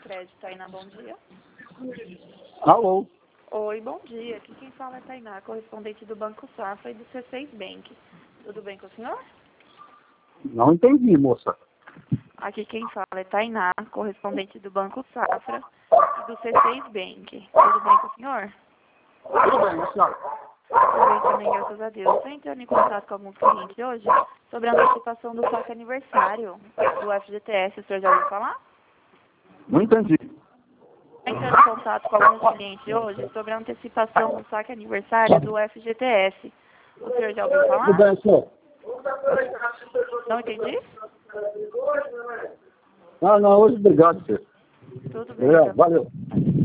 crédito, Tainá, bom dia. Alô? Oi, bom dia. Aqui quem fala é Tainá, correspondente do Banco Safra e do C6 Bank. Tudo bem com o senhor? Não entendi, moça. Aqui quem fala é Tainá, correspondente do Banco Safra e do C6 Bank. Tudo bem com o senhor? Tudo bem, a senhora? Tudo bem também, graças a Deus. Estou entrando em contato com alguns clientes hoje sobre a antecipação do saque aniversário do FGTS. O senhor já ouviu falar? Não entendi. Estou entrando em contato com alguns clientes hoje sobre a antecipação do saque aniversário do FGTS. O senhor já ouviu falar? Tudo bem, senhor? Não entendi? Não, hoje obrigado, senhor. Tudo bem. Então. Valeu.